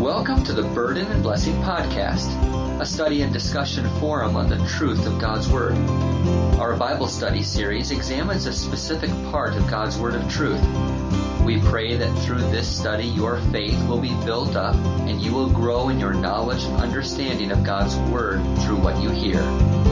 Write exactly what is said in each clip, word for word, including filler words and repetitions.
Welcome to the Burden and Blessing Podcast, a study and discussion forum on the truth of God's Word. Our Bible study series examines a specific part of God's Word of truth. We pray that through this study your faith will be built up and you will grow in your knowledge and understanding of God's Word through what you hear.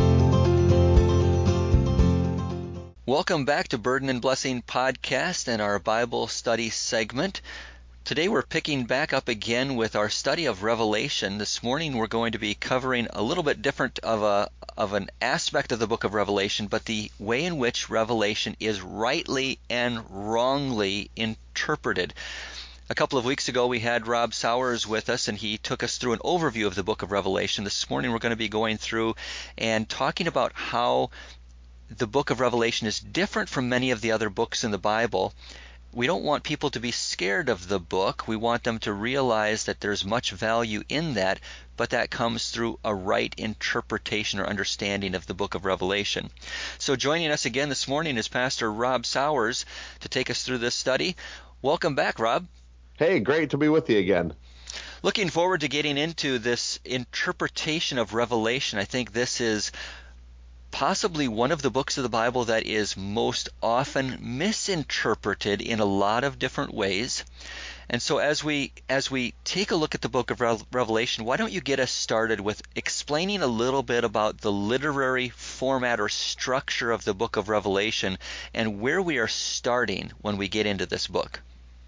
Welcome back to Burden and Blessing Podcast and our Bible study segment. Today we're picking back up again with our study of Revelation. This morning we're going to be covering a little bit different of a of an aspect of the book of Revelation, but the way in which Revelation is rightly and wrongly interpreted. A couple of weeks ago we had Rob Sowers with us and he took us through an overview of the book of Revelation. This morning we're going to be going through and talking about how the book of Revelation is different from many of the other books in the Bible. We don't want people to be scared of the book. We want them to realize that there's much value in that, but that comes through a right interpretation or understanding of the book of Revelation. So joining us again this morning is Pastor Rob Sowers to take us through this study. Welcome back, Rob. Hey, great to be with you again. Looking forward to getting into this interpretation of Revelation. I think this is possibly one of the books of the Bible that is most often misinterpreted in a lot of different ways. And so as we as we take a look at the book of Revelation, why don't you get us started with explaining a little bit about the literary format or structure of the book of Revelation and where we are starting when we get into this book?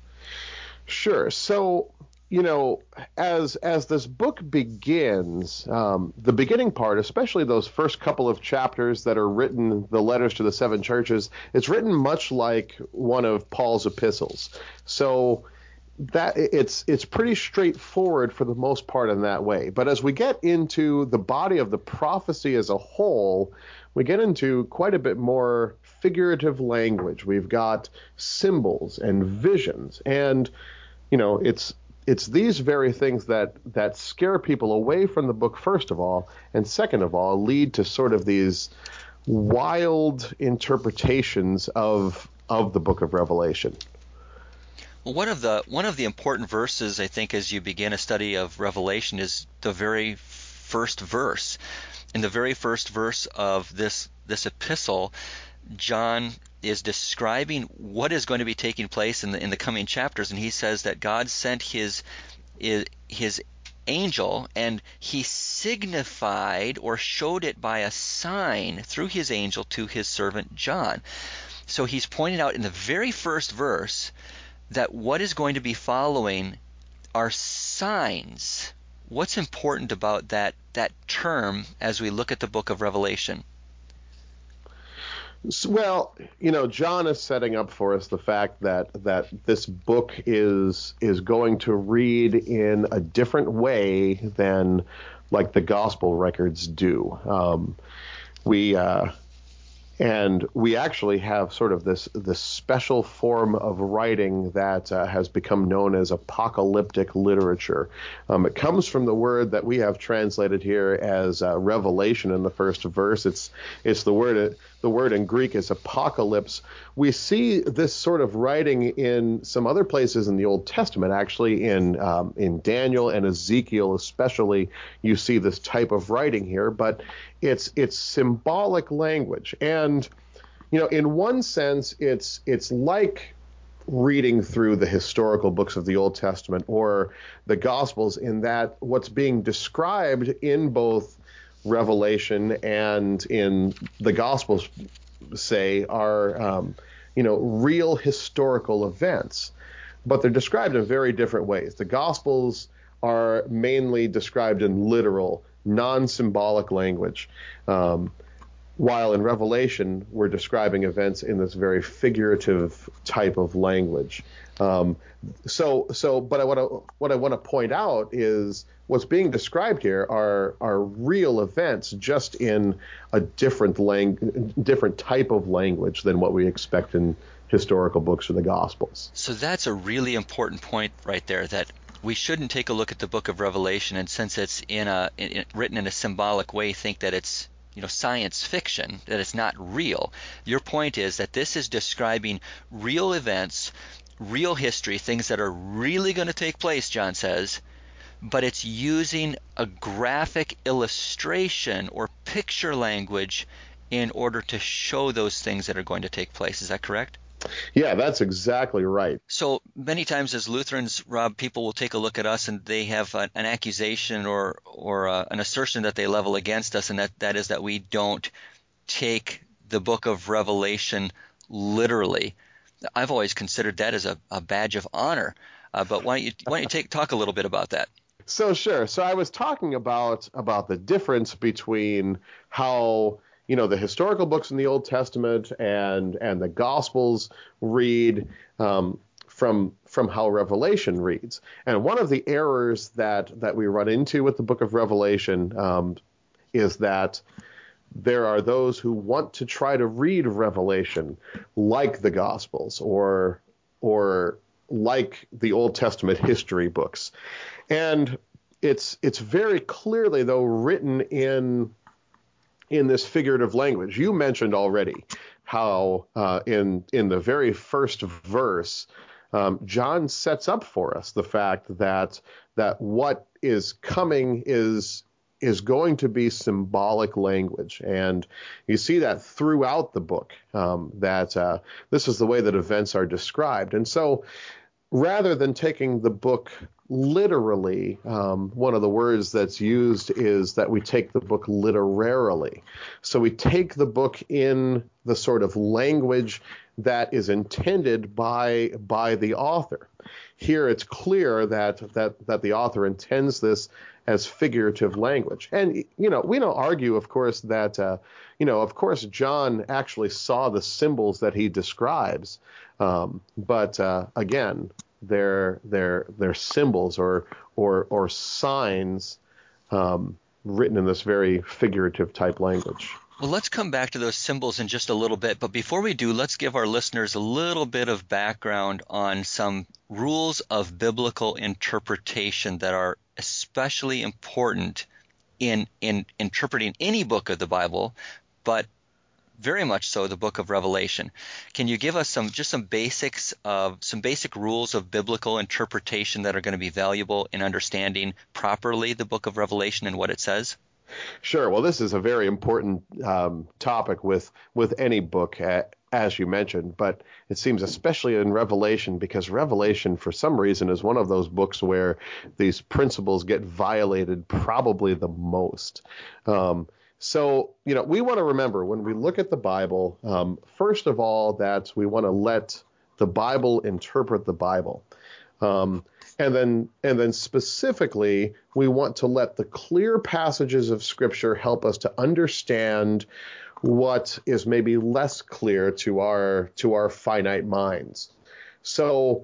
Sure. So, you know, as as this book begins, um, the beginning part, especially those first couple of chapters that are written, the letters to the seven churches, it's written much like one of Paul's epistles. So that it's it's pretty straightforward for the most part in that way. But as we get into the body of the prophecy as a whole, we get into quite a bit more figurative language. We've got symbols and visions, and you know, it's It's these very things that, that scare people away from the book, first of all, and second of all, lead to sort of these wild interpretations of of the book of Revelation. Well, one of the one of the important verses, I think, as you begin a study of Revelation is the very first verse. In the very first verse of this this epistle, John is describing what is going to be taking place in the in the coming chapters, and he says that God sent his his angel and he signified or showed it by a sign through his angel to his servant John. So he's pointing out in the very first verse that what is going to be following are signs. What's important about that that term as we look at the book of Revelation? Well, you know, John is setting up for us the fact that that this book is is going to read in a different way than like the gospel records do. Um, we uh, and we actually have sort of this this special form of writing that uh, has become known as apocalyptic literature. Um, it comes from the word that we have translated here as uh, revelation in the first verse. It's it's the word the word in Greek is apocalypse. We see this sort of writing in some other places in the Old Testament. Actually, in um, in Daniel and Ezekiel, especially, you see this type of writing here. But it's it's symbolic language, and you know, in one sense, it's it's like reading through the historical books of the Old Testament or the Gospels, in that what's being described in both Revelation and in the Gospels, say, are um, you know, real historical events, but they're described in very different ways. The Gospels are mainly described in literal, non-symbolic language, um, while in Revelation we're describing events in this very figurative type of language. Um, so, so, but I want to what I want to point out is what's being described here are are real events, just in a different lang- different type of language than what we expect in historical books or the Gospels. So that's a really important point right there, that we shouldn't take a look at the book of Revelation and, since it's in a in, written in a symbolic way, think that it's you know science fiction, that it's not real. Your point is that this is describing real events, real history, things that are really going to take place, John says, but it's using a graphic illustration or picture language in order to show those things that are going to take place. Is that correct? Yeah, that's exactly right. So many times as Lutherans, Rob, people will take a look at us and they have an, an accusation or or uh, an assertion that they level against us, and that, that is that we don't take the book of Revelation literally. I've always considered that as a, a badge of honor. Uh, but why don't you why don't you take talk a little bit about that? So sure. So I was talking about about the difference between how, you know, the historical books in the Old Testament and and the Gospels read um, from from how Revelation reads. And one of the errors that that we run into with the book of Revelation um, is that there are those who want to try to read Revelation like the Gospels or or like the Old Testament history books. And it's it's very clearly, though, written in in this figurative language. You mentioned already how uh, in in the very first verse, um, John sets up for us the fact that that what is coming is is going to be symbolic language, and you see that throughout the book. Um, that uh, this is the way that events are described, and so rather than taking the book literally, um, one of the words that's used is that we take the book literarily. So we take the book in the sort of language that is intended by by the author. Here it's clear that that that the author intends this as figurative language. And, you know, we don't argue, of course, that, uh, you know, of course, John actually saw the symbols that he describes. Um, but uh, again, they're they're they're symbols or or or signs um, written in this very figurative type language. Well, let's come back to those symbols in just a little bit. But before we do, let's give our listeners a little bit of background on some rules of biblical interpretation that are especially important in in interpreting any book of the Bible, but very much so the book of Revelation. Can you give us some just some basics of some basic rules of biblical interpretation that are going to be valuable in understanding properly the book of Revelation and what it says? Sure. Well, this is a very important um, topic with with any book, uh, as you mentioned, but it seems especially in Revelation, because Revelation, for some reason, is one of those books where these principles get violated probably the most. Um, so, you know, we want to remember when we look at the Bible, um, first of all, that we want to let the Bible interpret the Bible. Um, And then, and then specifically, we want to let the clear passages of Scripture help us to understand what is maybe less clear to our to our finite minds. So,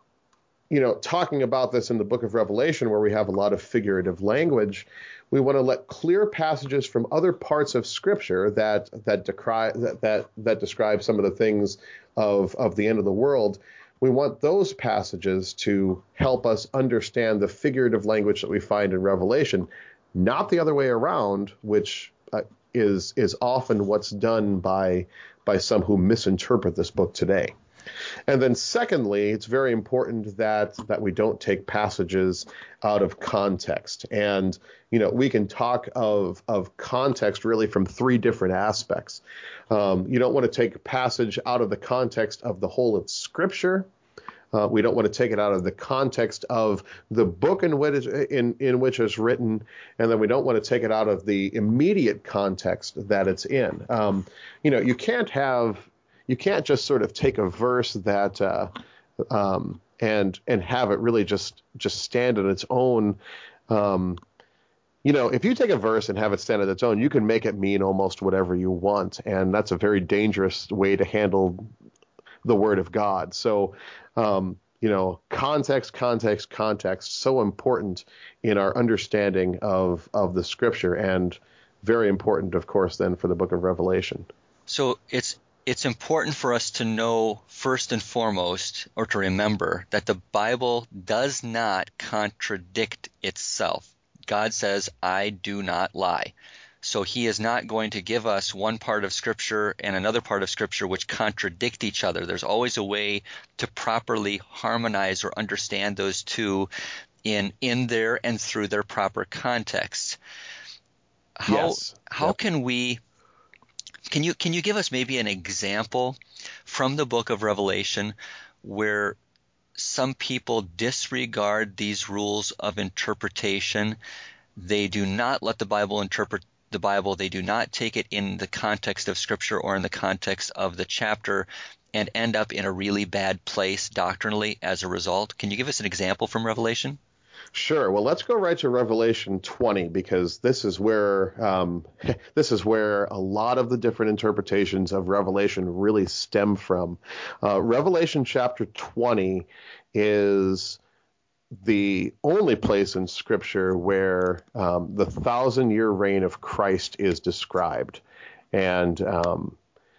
you know, talking about this in the book of Revelation, where we have a lot of figurative language, we want to let clear passages from other parts of Scripture that that decry that that, that describe some of the things of of the end of the world. We want those passages to help us understand the figurative language that we find in Revelation, not the other way around, which uh, is is often what's done by by some who misinterpret this book today. And then secondly, it's very important that that we don't take passages out of context. And, you know, we can talk of of context really from three different aspects. Um, you don't want to take a passage out of the context of the whole of Scripture. Uh, we don't want to take it out of the context of the book in which, in, in which it's written, and then we don't want to take it out of the immediate context that it's in. Um, you know, you can't have, you can't just sort of take a verse that uh, um, and and have it really just just stand on its own. Um, you know, if you take a verse and have it stand on its own, you can make it mean almost whatever you want, and that's a very dangerous way to handle the Word of God. So, um, you know, context, context, context, so important in our understanding of of the Scripture, and very important, of course, then for the book of Revelation. So it's it's important for us to know first and foremost, or to remember, that the Bible does not contradict itself. God says, I do not lie. So he is not going to give us one part of Scripture and another part of Scripture which contradict each other. There's always a way to properly harmonize or understand those two in in their and through their proper contexts. How Yes. how Yep. can we can you can you give us maybe an example from the book of Revelation where some people disregard these rules of interpretation? They do not let the Bible interpret the Bible. They do not take it in the context of Scripture or in the context of the chapter and end up in a really bad place doctrinally as a result. Can you give us an example from Revelation? Sure. Well, let's go right to Revelation twenty, because this is where um, this is where a lot of the different interpretations of Revelation really stem from. Uh, Revelation chapter twenty is the only place in Scripture where um, the thousand-year reign of Christ is described, and um,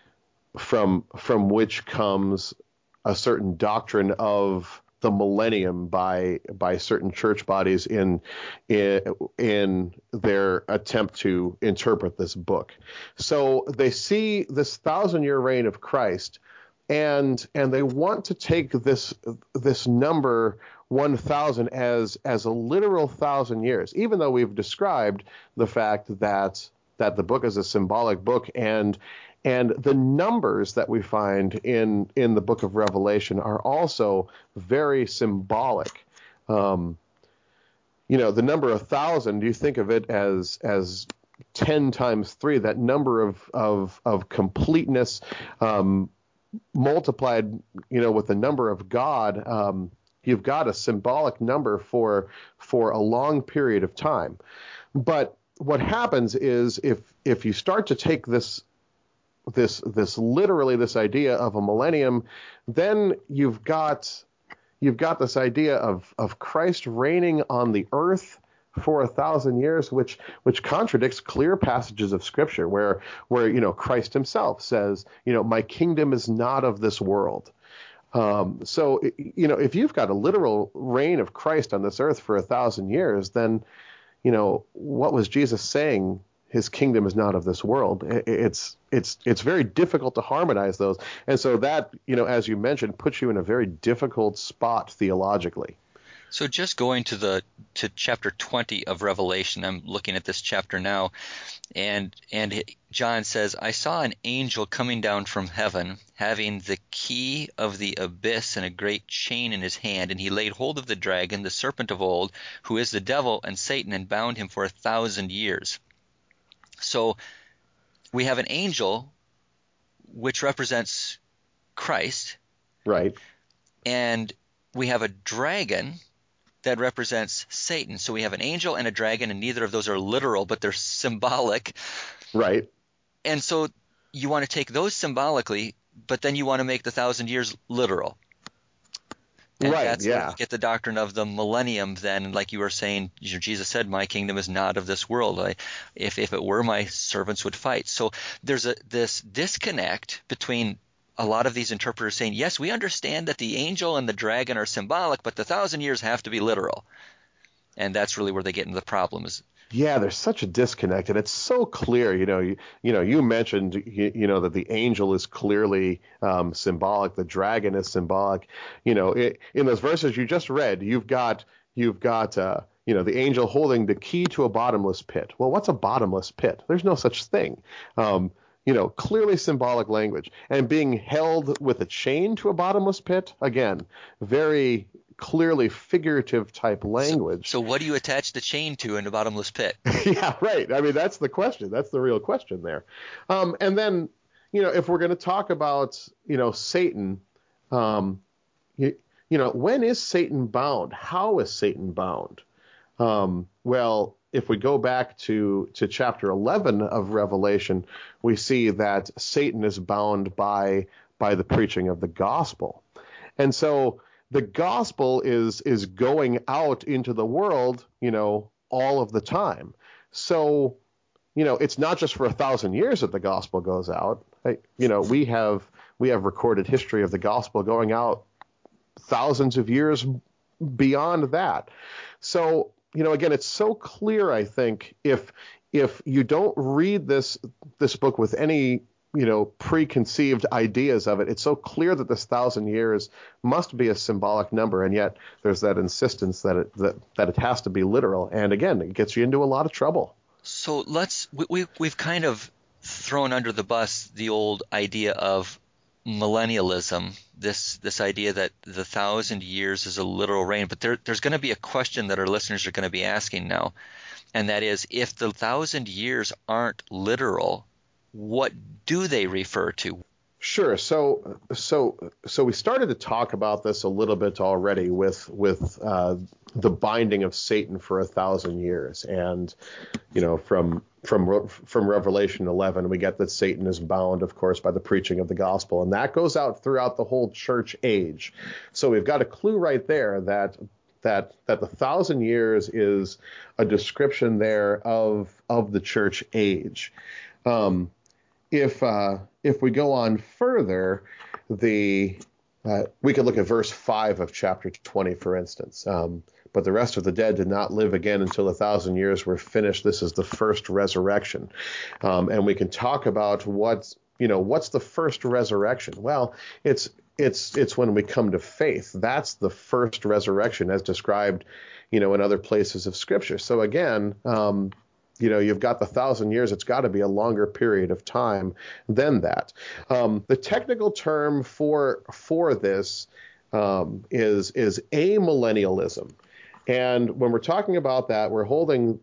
from from which comes a certain doctrine of the millennium by by certain church bodies in in in their attempt to interpret this book. So they see this thousand year reign of Christ, and and they want to take this this number one thousand as as a literal thousand years, even though we've described the fact that that the book is a symbolic book, and And the numbers that we find in, in the book of Revelation are also very symbolic. Um, you know, the number one thousand, you think of it as as ten times three, that number of of, of completeness um, multiplied, you know, with the number of God. Um, you've got a symbolic number for for a long period of time. But what happens is if if you start to take this this this literally this idea of a millennium, then you've got you've got this idea of of Christ reigning on the earth for a thousand years, which which contradicts clear passages of Scripture where where you know Christ himself says, you know, my kingdom is not of this world. Um, so you know, if you've got a literal reign of Christ on this earth for a thousand years, then you know what was Jesus saying? His kingdom is not of this world. It's it's it's very difficult to harmonize those, and so that, you know, as you mentioned, puts you in a very difficult spot theologically. So just going to the to chapter twenty of Revelation, I'm looking at this chapter now, and and John says, I saw an angel coming down from heaven, having the key of the abyss and a great chain in his hand, and he laid hold of the dragon, the serpent of old, who is the devil and Satan, and bound him for a thousand years. So we have an angel, which represents Christ. Right. And we have a dragon that represents Satan. So we have an angel and a dragon, and neither of those are literal, but they're symbolic. Right. And so you want to take those symbolically, but then you want to make the thousand years literal. And right, that's yeah. where you get the doctrine of the millennium then. And like you were saying, Jesus said, my kingdom is not of this world. I, if, if it were, my servants would fight. So there's a this disconnect between a lot of these interpreters saying, yes, we understand that the angel and the dragon are symbolic, but the thousand years have to be literal. And that's really where they get into the problem. Is Yeah, there's such a disconnect, and it's so clear. You know, you, you know, you mentioned, you, you know, that the angel is clearly um, symbolic. The dragon is symbolic. You know, it, in those verses you just read, you've got you've got uh, you know, the angel holding the key to a bottomless pit. Well, what's a bottomless pit? There's no such thing. Um, you know, clearly symbolic language, and being held with a chain to a bottomless pit. Again, very clearly figurative type language. So, so what do you attach the chain to in a bottomless pit? Yeah, right. I mean, that's the question. That's the real question there. Um, and then, you know, if we're going to talk about, you know, Satan, um, you, you know, when is Satan bound? How is Satan bound? Um, well, if we go back to, to chapter eleven of Revelation, we see that Satan is bound by by the preaching of the gospel. And so the gospel is is going out into the world, you know, all of the time. So, you know, it's not just for a thousand years that the gospel goes out. You know, we have we have recorded history of the gospel going out thousands of years beyond that. So, you know, again, it's so clear, I think, if if you don't read this this book with any you know, preconceived ideas of it. It's so clear that this thousand years must be a symbolic number, and yet there's that insistence that it that, that it has to be literal. And again, it gets you into a lot of trouble. So let's we, we we've kind of thrown under the bus the old idea of millennialism, this this idea that the thousand years is a literal reign. But there, there's going to be a question that our listeners are going to be asking now, and that is, if the thousand years aren't literal, what do they refer to? Sure. So, so, so we started to talk about this a little bit already with with uh, the binding of Satan for a thousand years, and you know, from from from Revelation eleven, we get that Satan is bound, of course, by the preaching of the gospel, and that goes out throughout the whole church age. So we've got a clue right there that that that the thousand years is a description there of of the church age. Um, If uh, if we go on further, the uh, we could look at verse five of chapter twenty, for instance. Um, but the rest of the dead did not live again until a thousand years were finished. This is the first resurrection, um, and we can talk about what's you know what's the first resurrection. Well, it's it's it's when we come to faith. That's the first resurrection, as described, you know, in other places of Scripture. So again. Um, You know, you've got the thousand years. It's got to be a longer period of time than that. Um, the technical term for for this um, is is amillennialism, and when we're talking about that, we're holding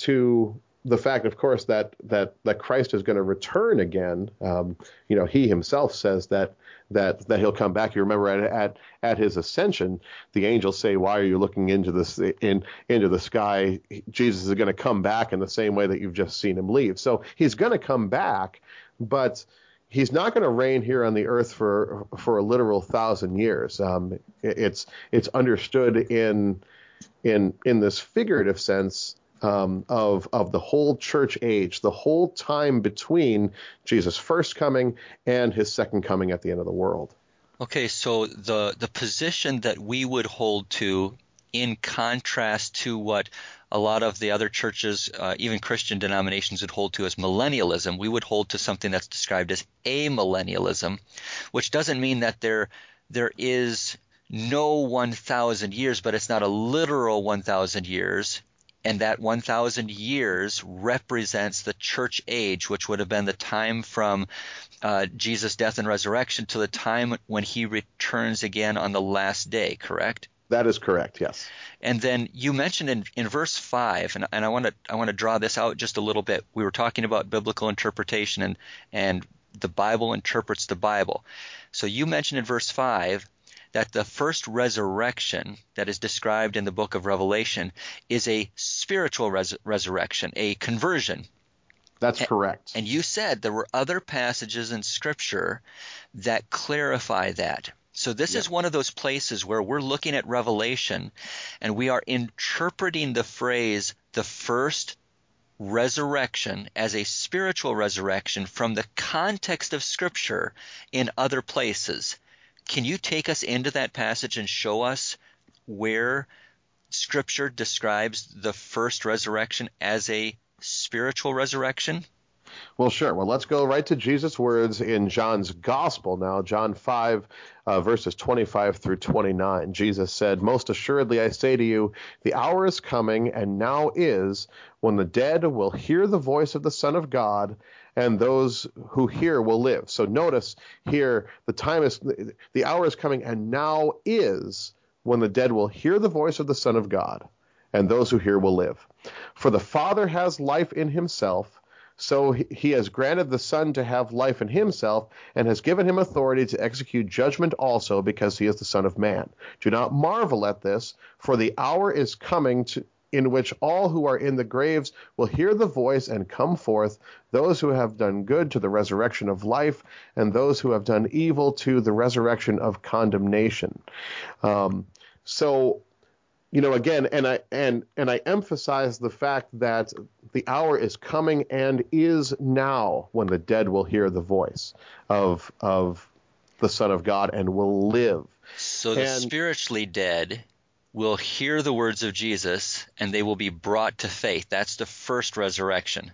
to the fact, of course, that that that Christ is going to return again. Um, you know, he himself says that that that he'll come back. You remember at at at his ascension, the angels say, "Why are you looking into this in into the sky? Jesus is going to come back in the same way that you've just seen him leave." So he's going to come back, but he's not going to reign here on the earth for for a literal thousand years. Um, it's it's understood in in in this figurative sense. Um, of of the whole church age, the whole time between Jesus' first coming and his second coming at the end of the world. Okay, so the the position that we would hold to, in contrast to what a lot of the other churches, uh, even Christian denominations, would hold to as millennialism, we would hold to something that's described as amillennialism, which doesn't mean that there there is no one thousand years, but it's not a literal one thousand years. And that one thousand years represents the church age, which would have been the time from uh, Jesus' death and resurrection to the time when he returns again on the last day, correct? That is correct, yes. And then you mentioned in, in verse five, and, and I want to I want to draw this out just a little bit. We were talking about biblical interpretation, and and the Bible interprets the Bible. So you mentioned in verse five that the first resurrection that is described in the book of Revelation is a spiritual res- resurrection, a conversion. That's correct. And you said there were other passages in Scripture that clarify that. So this Yep. is one of those places where we're looking at Revelation and we are interpreting the phrase, the first resurrection, as a spiritual resurrection from the context of Scripture in other places. Can you take us into that passage and show us where Scripture describes the first resurrection as a spiritual resurrection? Well, sure. Well, let's go right to Jesus' words in John's Gospel now, John five, uh, verses twenty-five through twenty-nine. Jesus said, "Most assuredly I say to you, the hour is coming, and now is, when the dead will hear the voice of the Son of God, and those who hear will live." So notice here, the time is, the hour is coming, and now is, when the dead will hear the voice of the Son of God, and those who hear will live. For the Father has life in himself, so he has granted the Son to have life in himself, and has given him authority to execute judgment also, because he is the Son of Man. Do not marvel at this, for the hour is coming to, in which all who are in the graves will hear the voice and come forth, those who have done good to the resurrection of life, and those who have done evil to the resurrection of condemnation. Um, so, you know, again, and I and and I emphasize the fact that the hour is coming and is now, when the dead will hear the voice of of the Son of God and will live. So the and, spiritually dead will hear the words of Jesus, and they will be brought to faith. That's the first resurrection.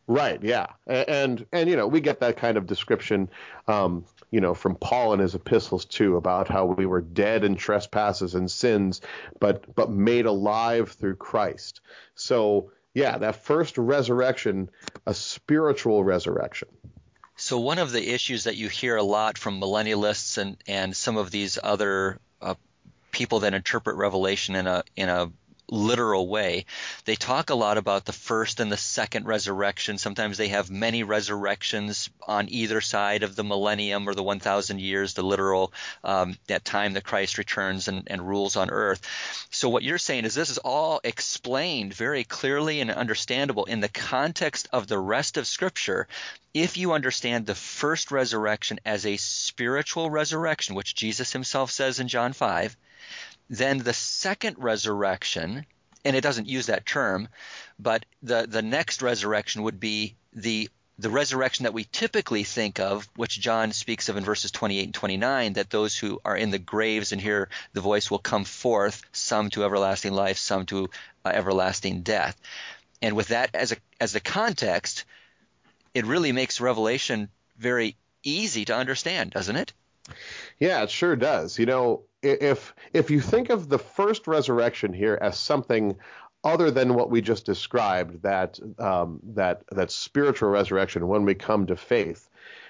Right. Yeah. A- And, and, you know, we get that kind of description, um, you know, from Paul in his epistles too, about how we were dead in trespasses and sins, but, but made alive through Christ. So yeah, that first resurrection, a spiritual resurrection. So one of the issues that you hear a lot from millennialists and, and some of these other uh, people that interpret Revelation in a in a literal way, they talk a lot about the first and the second resurrection. Sometimes they have many resurrections on either side of the millennium or the one thousand years, the literal um, that time that Christ returns and, and rules on earth. So what you're saying is this is all explained very clearly and understandable in the context of the rest of Scripture if you understand the first resurrection as a spiritual resurrection, which Jesus himself says in John five. Then the second resurrection, and it doesn't use that term, but the, the next resurrection would be the the resurrection that we typically think of, which John speaks of in verses twenty-eight and twenty-nine, that those who are in the graves and hear the voice will come forth, some to everlasting life, some to uh, everlasting death. And with that as a as the context, it really makes Revelation very easy to understand, doesn't it? Yeah, it sure does. You know, if if you think of the first resurrection here as something other than what we just described, that um, that that spiritual resurrection when we come to faith,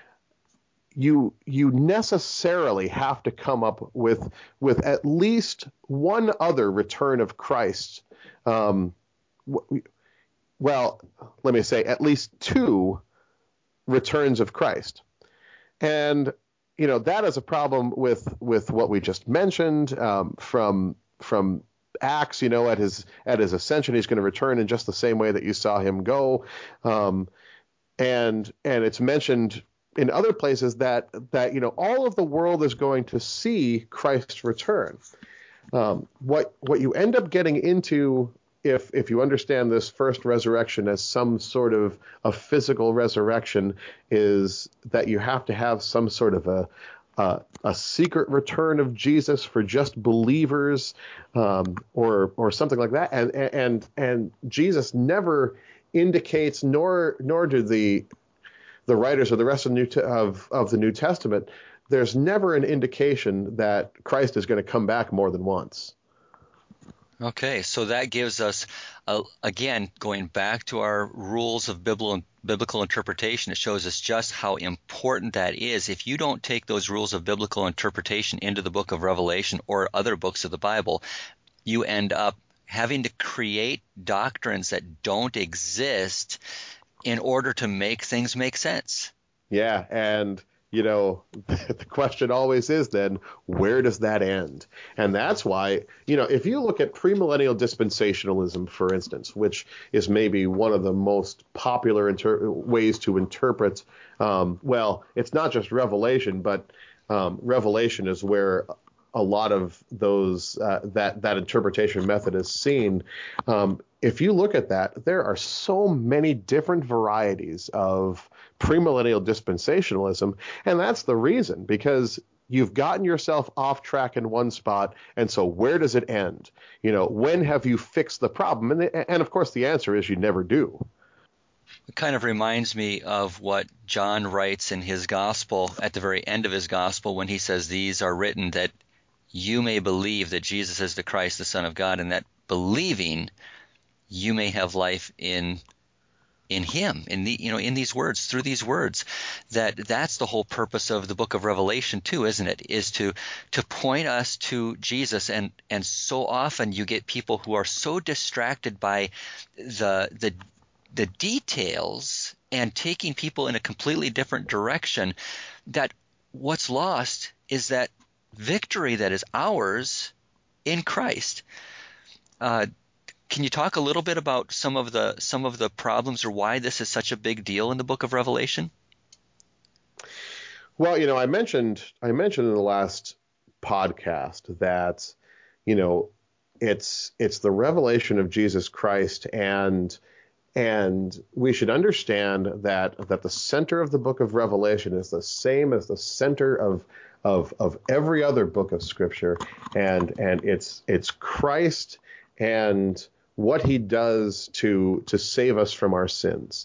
you you necessarily have to come up with with at least one other return of Christ. Um, well, let me say at least two returns of Christ, and you know, that is a problem with with what we just mentioned um, from from Acts. You know, at his at his ascension, he's going to return in just the same way that you saw him go, um, and and it's mentioned in other places that that you know all of the world is going to see Christ's return. Um, what what you end up getting into, if if you understand this first resurrection as some sort of a physical resurrection, is that you have to have some sort of a uh, a secret return of Jesus for just believers, um, or or something like that, and and and Jesus never indicates, nor nor do the the writers or the rest of the New Te- of of the New Testament. There's never an indication that Christ is going to come back more than once. Okay, so that gives us, uh, again, going back to our rules of biblical, biblical interpretation, it shows us just how important that is. If you don't take those rules of biblical interpretation into the book of Revelation or other books of the Bible, you end up having to create doctrines that don't exist in order to make things make sense. Yeah, and you know, the question always is then, where does that end? And that's why, you know, if you look at premillennial dispensationalism, for instance, which is maybe one of the most popular inter- ways to interpret, um, well, it's not just Revelation, but um, Revelation is where a lot of those uh, that that interpretation method is seen. Um, if you look at that, there are so many different varieties of premillennial dispensationalism, and that's the reason, because you've gotten yourself off track in one spot, and so where does it end? You know, when have you fixed the problem? And the, and of course, the answer is you never do. It kind of reminds me of what John writes in his gospel at the very end of his gospel when he says, "These are written that you may believe that Jesus is the Christ, the Son of God, and that believing you may have life in in him, in the you know in these words, through these words." That that's the whole purpose of the book of Revelation too, isn't it? Is to to point us to Jesus, and and so often you get people who are so distracted by the the the details and taking people in a completely different direction that what's lost is that victory that is ours in Christ. Uh, can you talk a little bit about some of the some of the problems or why this is such a big deal in the book of Revelation? Well, you know, I mentioned I mentioned in the last podcast that, you know, it's it's the revelation of Jesus Christ, and and we should understand that that the center of the book of Revelation is the same as the center of of of every other book of Scripture, and and it's it's Christ and what he does to to save us from our sins.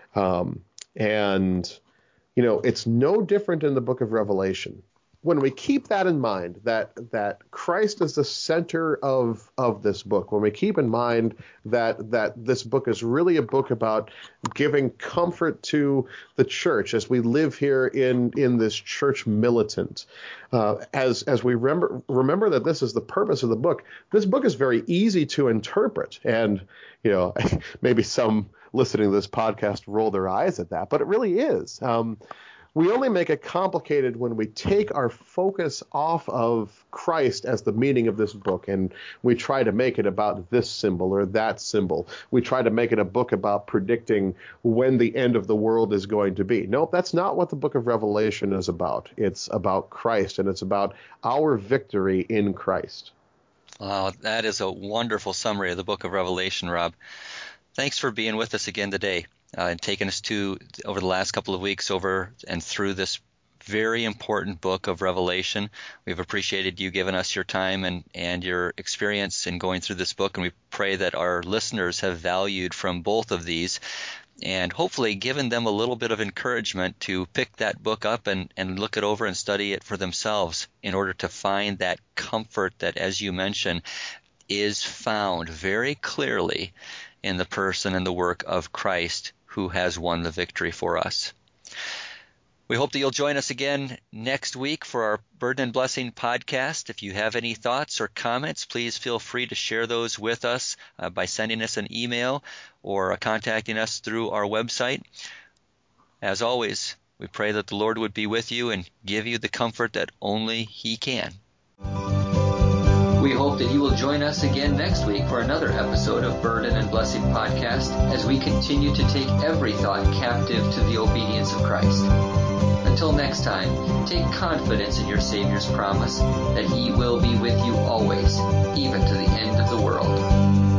Um, and, you know, it's no different in the book of Revelation. When we keep that in mind, that that Christ is the center of of this book, when we keep in mind that that this book is really a book about giving comfort to the church as we live here in in this church militant, uh, as as we remember remember that this is the purpose of the book. This book is very easy to interpret, and you know maybe some listening to this podcast roll their eyes at that, but it really is. Um, We only make it complicated when we take our focus off of Christ as the meaning of this book, and we try to make it about this symbol or that symbol. We try to make it a book about predicting when the end of the world is going to be. Nope, that's not what the book of Revelation is about. It's about Christ, and it's about our victory in Christ. Wow, that is a wonderful summary of the book of Revelation, Rob. Thanks for being with us again today. Uh, and taking us to over the last couple of weeks over and through this very important book of Revelation. We've appreciated you giving us your time and, and your experience in going through this book, and we pray that our listeners have valued from both of these and hopefully given them a little bit of encouragement to pick that book up and, and look it over and study it for themselves in order to find that comfort that, as you mentioned, is found very clearly in the person and the work of Christ, who has won the victory for us. We hope that you'll join us again next week for our Burden and Blessing podcast. If you have any thoughts or comments, please feel free to share those with us uh, by sending us an email or uh, contacting us through our website. As always, we pray that the Lord would be with you and give you the comfort that only He can. We hope that you will join us again next week for another episode of Burden and Blessing Podcast as we continue to take every thought captive to the obedience of Christ. Until next time, take confidence in your Savior's promise that He will be with you always, even to the end of the world.